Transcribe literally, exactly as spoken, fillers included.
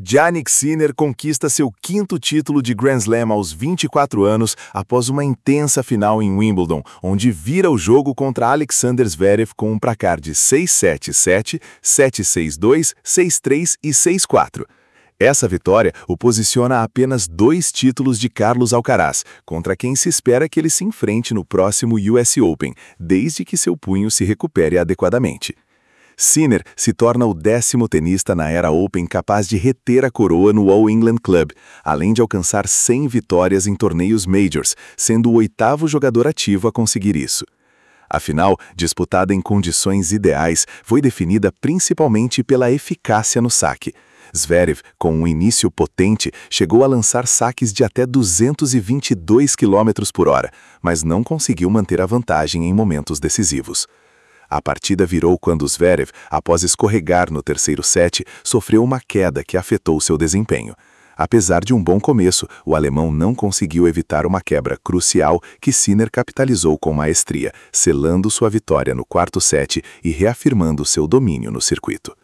Jannik Sinner conquista seu quinto título de Grand Slam aos vinte e quatro anos após uma intensa final em Wimbledon, onde vira o jogo contra Alexander Zverev com um placar de seis sete sete, sete seis dois, seis três e seis quatro. Essa vitória o posiciona a apenas dois títulos de Carlos Alcaraz, contra quem se espera que ele se enfrente no próximo U S Open, desde que seu punho se recupere adequadamente. Sinner se torna o décimo tenista na era Open capaz de reter a coroa no All England Club, além de alcançar cem vitórias em torneios Majors, sendo o oitavo jogador ativo a conseguir isso. A final, disputada em condições ideais, foi definida principalmente pela eficácia no saque. Zverev, com um início potente, chegou a lançar saques de até duzentos e vinte e dois quilômetros por hora, mas não conseguiu manter a vantagem em momentos decisivos. A partida virou quando Zverev, após escorregar no terceiro set, sofreu uma queda que afetou seu desempenho. Apesar de um bom começo, o alemão não conseguiu evitar uma quebra crucial que Sinner capitalizou com maestria, selando sua vitória no quarto set e reafirmando seu domínio no circuito.